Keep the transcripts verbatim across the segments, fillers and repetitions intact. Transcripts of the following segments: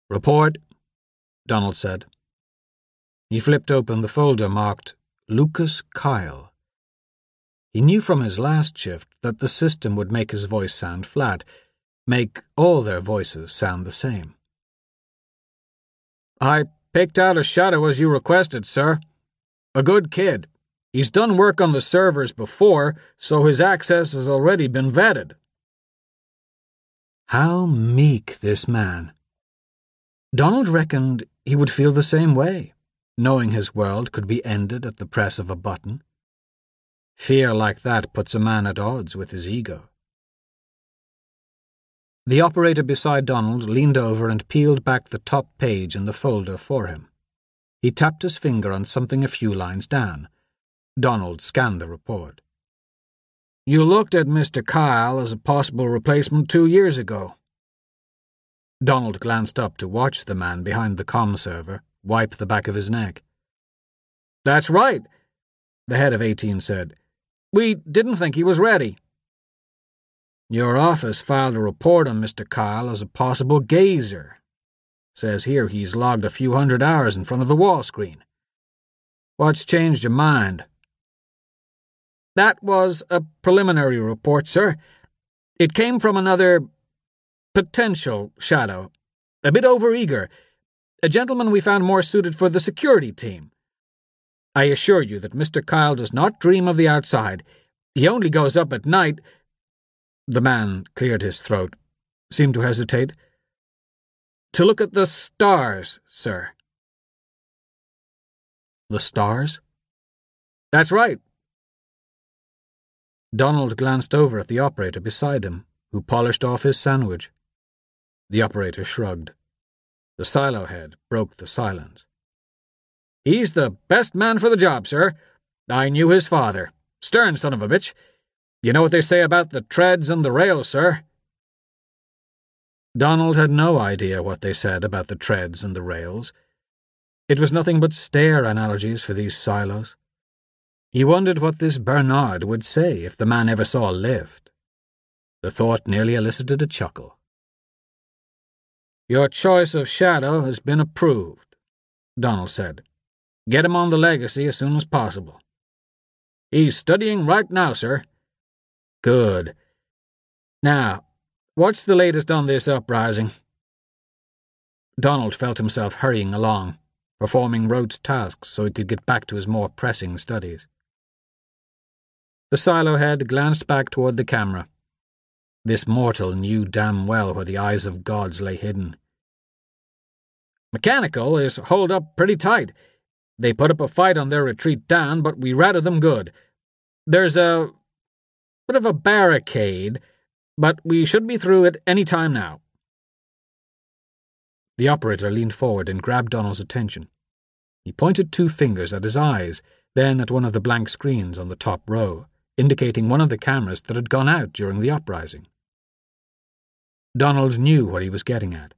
"Report," Donald said. He flipped open the folder marked Lucas Kyle. He knew from his last shift that the system would make his voice sound flat, make all their voices sound the same. "I picked out a shadow as you requested, sir. A good kid. He's done work on the servers before, so his access has already been vetted." How meek this man. Donald reckoned he would feel the same way, knowing his world could be ended at the press of a button. Fear like that puts a man at odds with his ego. The operator beside Donald leaned over and peeled back the top page in the folder for him. He tapped his finger on something a few lines down. Donald scanned the report. "You looked at Mister Kyle as a possible replacement two years ago." Donald glanced up to watch the man behind the comm server wipe the back of his neck. "That's right," the head of eighteen said. "We didn't think he was ready." "Your office filed a report on Mister Kyle as a possible gazer. Says here he's logged a few hundred hours in front of the wall screen. What's changed your mind?" "That was a preliminary report, sir. It came from another potential shadow, a bit overeager, a gentleman we found more suited for the security team. I assure you that Mister Kyle does not dream of the outside. He only goes up at night—" The man cleared his throat, seemed to hesitate. "To look at the stars, sir." "The stars?" "That's right." Donald glanced over at the operator beside him, who polished off his sandwich. The operator shrugged. The silo head broke the silence. "He's the best man for the job, sir. I knew his father. Stern son of a bitch. You know what they say about the treads and the rails, sir?" Donald had no idea what they said about the treads and the rails. It was nothing but stair analogies for these silos. He wondered what this Bernard would say if the man ever saw a lift. The thought nearly elicited a chuckle. "Your choice of shadow has been approved," Donald said. "Get him on the legacy as soon as possible." "He's studying right now, sir." "Good. Now, what's the latest on this uprising?" Donald felt himself hurrying along, performing rote tasks so he could get back to his more pressing studies. The silo head glanced back toward the camera. This mortal knew damn well where the eyes of gods lay hidden. "Mechanical is holed up pretty tight. They put up a fight on their retreat down, but we routed them good. There's a bit of a barricade, but we should be through at any time now." The operator leaned forward and grabbed Donald's attention. He pointed two fingers at his eyes, then at one of the blank screens on the top row, indicating one of the cameras that had gone out during the uprising. Donald knew what he was getting at.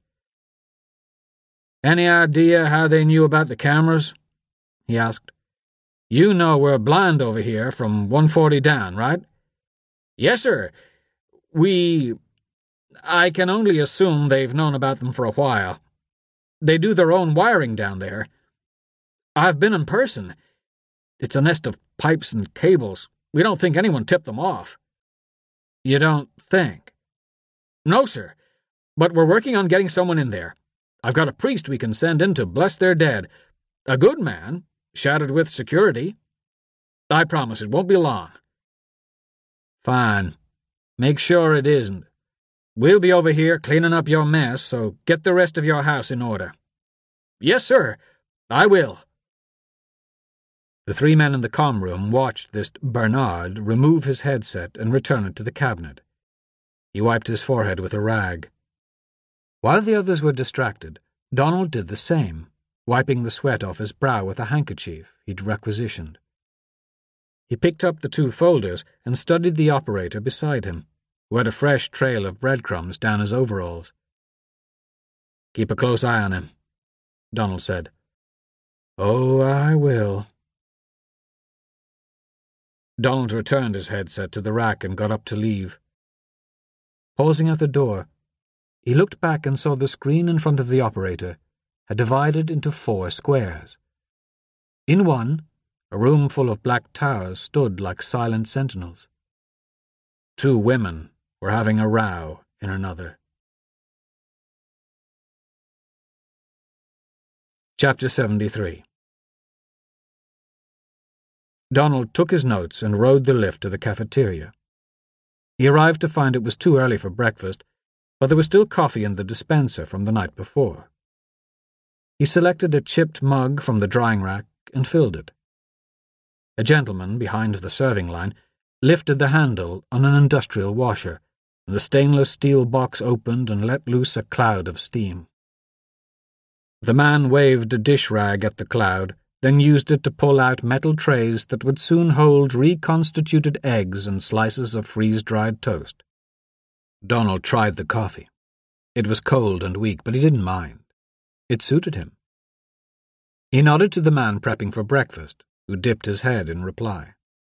"Any idea how they knew about the cameras?" he asked. "You know we're blind over here from one forty down, right?" "Yes, sir. We... I can only assume they've known about them for a while. They do their own wiring down there. I've been in person. It's a nest of pipes and cables. We don't think anyone tipped them off." "You don't think?" "No, sir. But we're working on getting someone in there. I've got a priest we can send in to bless their dead. A good man, shadowed with security. I promise it won't be long." "Fine. Make sure it isn't. We'll be over here cleaning up your mess, so get the rest of your house in order." "Yes, sir. I will." The three men in the comm room watched this Bernard remove his headset and return it to the cabinet. He wiped his forehead with a rag. While the others were distracted, Donald did the same, wiping the sweat off his brow with a handkerchief he'd requisitioned. He picked up the two folders and studied the operator beside him, who had a fresh trail of breadcrumbs down his overalls. "Keep a close eye on him," Donald said. "Oh, I will." Donald returned his headset to the rack and got up to leave. Pausing at the door, He looked back and saw the screen in front of the operator had divided into four squares. In one, a room full of black towers stood like silent sentinels. Two women were having a row in another. Chapter seventy-three. Donald took his notes and rode the lift to the cafeteria. He arrived to find it was too early for breakfast, but there was still coffee in the dispenser from the night before. He selected a chipped mug from the drying rack and filled it. A gentleman behind the serving line lifted the handle on an industrial washer, and the stainless steel box opened and let loose a cloud of steam. The man waved a dish rag at the cloud, then used it to pull out metal trays that would soon hold reconstituted eggs and slices of freeze-dried toast. Donald tried the coffee. It was cold and weak, but he didn't mind. It suited him. He nodded to the man prepping for breakfast, who dipped his head in reply.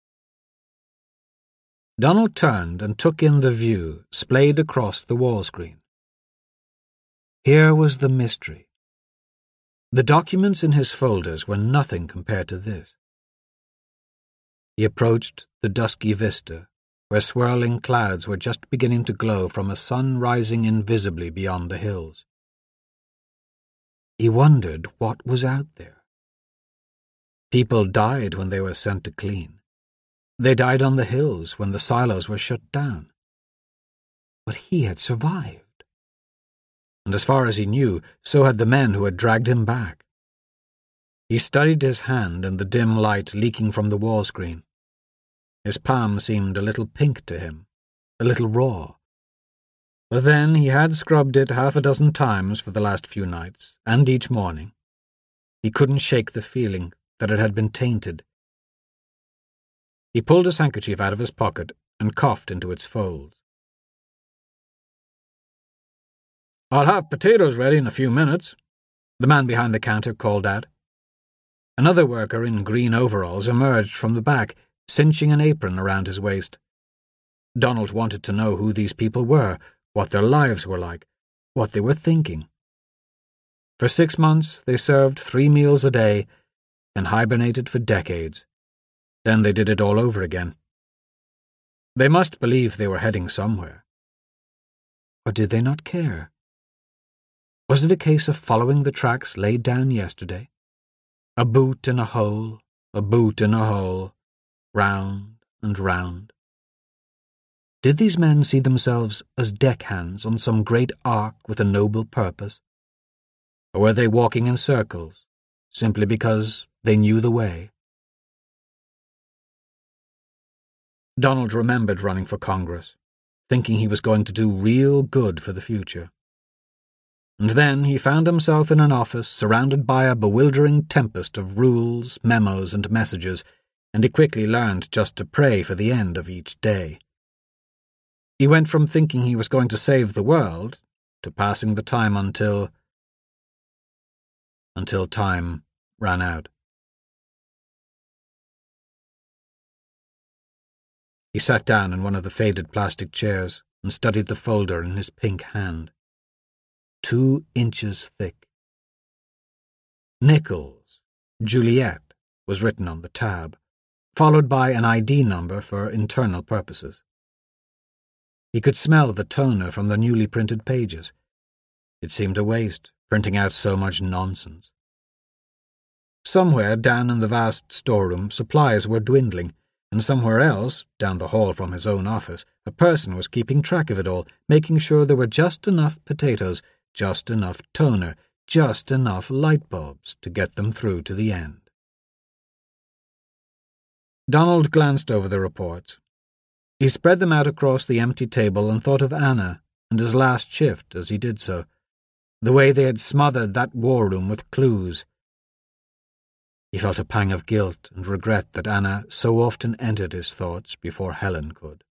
Donald turned and took in the view splayed across the wall screen. Here was the mystery. The documents in his folders were nothing compared to this. He approached the dusky vista, where swirling clouds were just beginning to glow from a sun rising invisibly beyond the hills. He wondered what was out there. People died when they were sent to clean. They died on the hills when the silos were shut down. But he had survived. And as far as he knew, so had the men who had dragged him back. He studied his hand in the dim light leaking from the wall screen. His palm seemed a little pink to him, a little raw. But then he had scrubbed it half a dozen times for the last few nights, and each morning. He couldn't shake the feeling that it had been tainted. He pulled his handkerchief out of his pocket and coughed into its folds. "I'll have potatoes ready in a few minutes," the man behind the counter called out. Another worker in green overalls emerged from the back, cinching an apron around his waist. Donald wanted to know who these people were, what their lives were like, what they were thinking. For six months they served three meals a day and hibernated for decades. Then they did it all over again. They must believe they were heading somewhere. Or did they not care? Was it a case of following the tracks laid down yesterday? A boot in a hole, a boot in a hole, round and round. Did these men see themselves as deckhands on some great ark with a noble purpose? Or were they walking in circles, simply because they knew the way? Donald remembered running for Congress, thinking he was going to do real good for the future. And then he found himself in an office surrounded by a bewildering tempest of rules, memos, and messages, and he quickly learned just to pray for the end of each day. He went from thinking he was going to save the world to passing the time until... until time ran out. He sat down in one of the faded plastic chairs and studied the folder in his pink hand. Two inches thick. Nichols, Juliet, was written on the tab, followed by an I D number for internal purposes. He could smell the toner from the newly printed pages. It seemed a waste, printing out so much nonsense. Somewhere down in the vast storeroom, supplies were dwindling, and somewhere else, down the hall from his own office, a person was keeping track of it all, making sure there were just enough potatoes, just enough toner, just enough light bulbs to get them through to the end. Donald glanced over the reports. He spread them out across the empty table and thought of Anna and his last shift as he did so, the way they had smothered that war room with clues. He felt a pang of guilt and regret that Anna so often entered his thoughts before Helen could.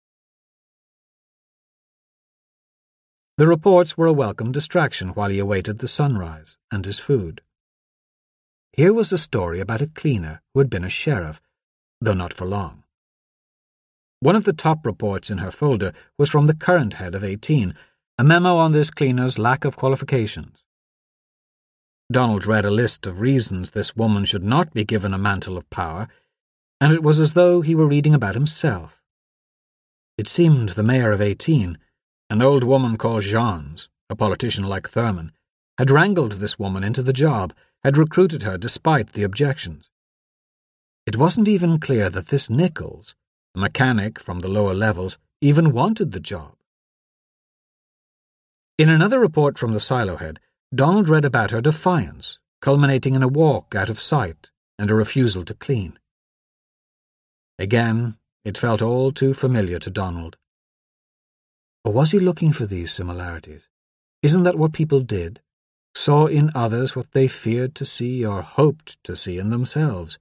The reports were a welcome distraction while he awaited the sunrise and his food. Here was a story about a cleaner who had been a sheriff, though not for long. One of the top reports in her folder was from the current head of eighteen, A memo on this cleaner's lack of qualifications. Donald read a list of reasons this woman should not be given a mantle of power, and it was as though he were reading about himself. It seemed the mayor of eighteen, an old woman called Jeans, a politician like Thurman, had wrangled this woman into the job, had recruited her despite the objections. It wasn't even clear that this Nichols, a mechanic from the lower levels, even wanted the job. In another report from the silo head, Donald read about her defiance, culminating in a walk out of sight and a refusal to clean. Again, it felt all too familiar to Donald. Or was he looking for these similarities? Isn't that what people did? Saw in others what they feared to see or hoped to see in themselves.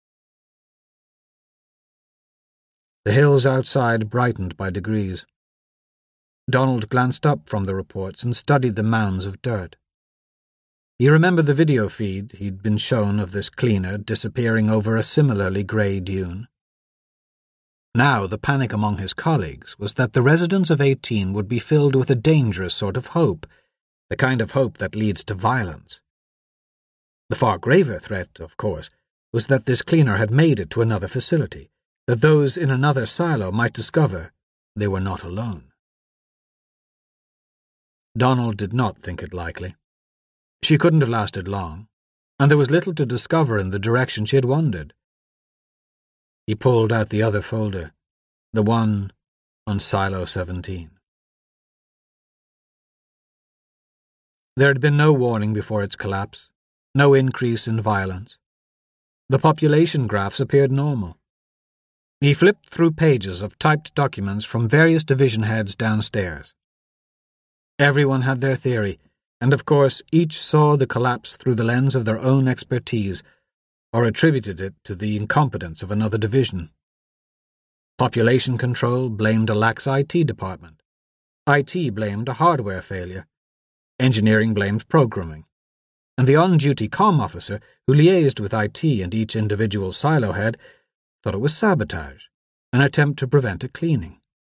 The hills outside brightened by degrees. Donald glanced up from the reports and studied the mounds of dirt. He remembered the video feed he'd been shown of this cleaner disappearing over a similarly grey dune. Now the panic among his colleagues was that the residents of eighteen would be filled with a dangerous sort of hope, the kind of hope that leads to violence. The far graver threat, of course, was that this cleaner had made it to another facility, that those in another silo might discover they were not alone. Donald did not think it likely. She couldn't have lasted long, and there was little to discover in the direction she had wandered. He pulled out the other folder, the one on Silo seventeen. There had been no warning before its collapse, no increase in violence. The population graphs appeared normal. He flipped through pages of typed documents from various division heads downstairs. Everyone had their theory, and of course each saw the collapse through the lens of their own expertise, or attributed it to the incompetence of another division. Population control blamed a lax I T department. I T blamed a hardware failure. Engineering blamed programming. And the on-duty comm officer, who liaised with I T and each individual silo head, thought it was sabotage, an attempt to prevent a cleaning.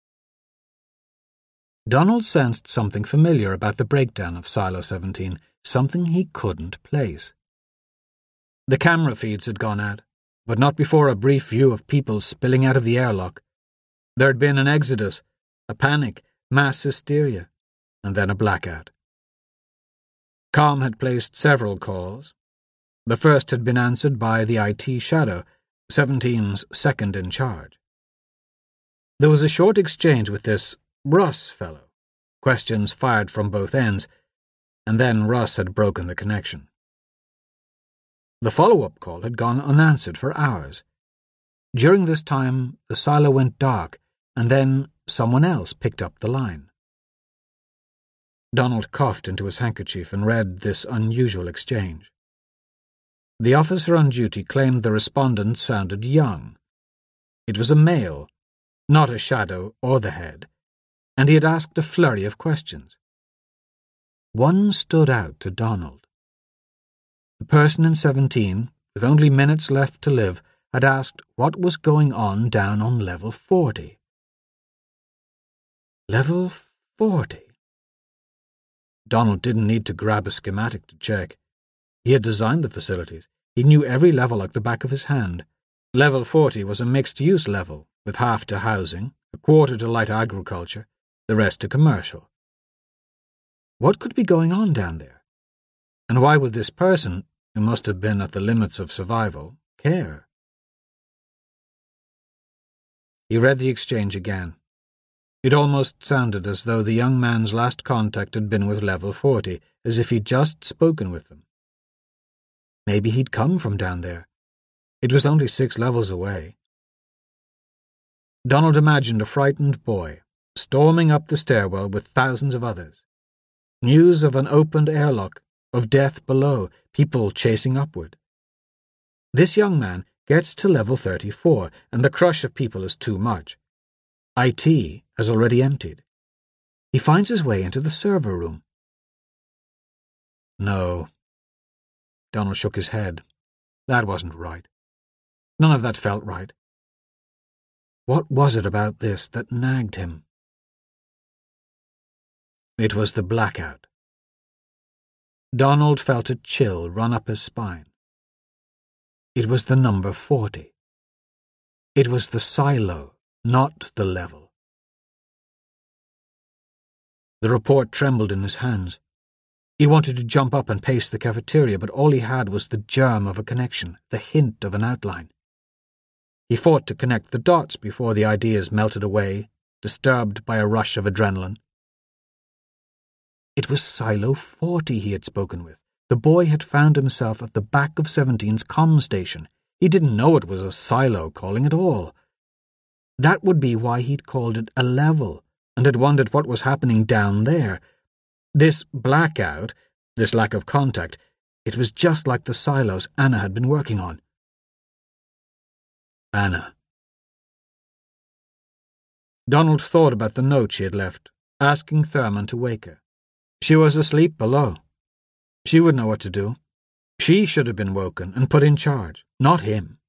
Donald sensed something familiar about the breakdown of Silo seventeen, something he couldn't place. The camera feeds had gone out, but not before a brief view of people spilling out of the airlock. There had been an exodus, a panic, mass hysteria, and then a blackout. Comm had placed several calls. The first had been answered by the I T shadow, seventeen's second in charge. There was a short exchange with this Russ fellow, questions fired from both ends, and then Russ had broken the connection. The follow-up call had gone unanswered for hours. During this time, the silo went dark, and then someone else picked up the line. Donald coughed into his handkerchief and read this unusual exchange. The officer on duty claimed the respondent sounded young. It was a male, not a shadow or the head, and he had asked a flurry of questions. One stood out to Donald. The person in seventeen, with only minutes left to live, had asked what was going on down on level forty. Level forty? Donald didn't need to grab a schematic to check. He had designed the facilities. He knew every level like the back of his hand. Level forty was a mixed-use level, with half to housing, a quarter to light agriculture, the rest to commercial. What could be going on down there? And why would this person, who must have been at the limits of survival, care? He read the exchange again. It almost sounded as though the young man's last contact had been with level forty, as if he'd just spoken with them. Maybe he'd come from down there. It was only six levels away. Donald imagined a frightened boy, storming up the stairwell with thousands of others. News of an opened airlock, of death below, people chasing upward. This young man gets to level thirty-four, and the crush of people is too much. I T has already emptied. He finds his way into the server room. No. Donald shook his head. That wasn't right. None of that felt right. What was it about this that nagged him? It was the blackout. Donald felt a chill run up his spine. It was the number forty. It was the silo, not the level. The report trembled in his hands. He wanted to jump up and pace the cafeteria, but all he had was the germ of a connection, the hint of an outline. He fought to connect the dots before the ideas melted away, disturbed by a rush of adrenaline. It was Silo forty he had spoken with. The boy had found himself at the back of Seventeen's comm station. He didn't know it was a silo calling at all. That would be why he'd called it a level, and had wondered what was happening down there. This blackout, this lack of contact, it was just like the silos Anna had been working on. Anna. Donald thought about the note she had left, asking Thurman to wake her. She was asleep below. She would know what to do. She should have been woken and put in charge, not him.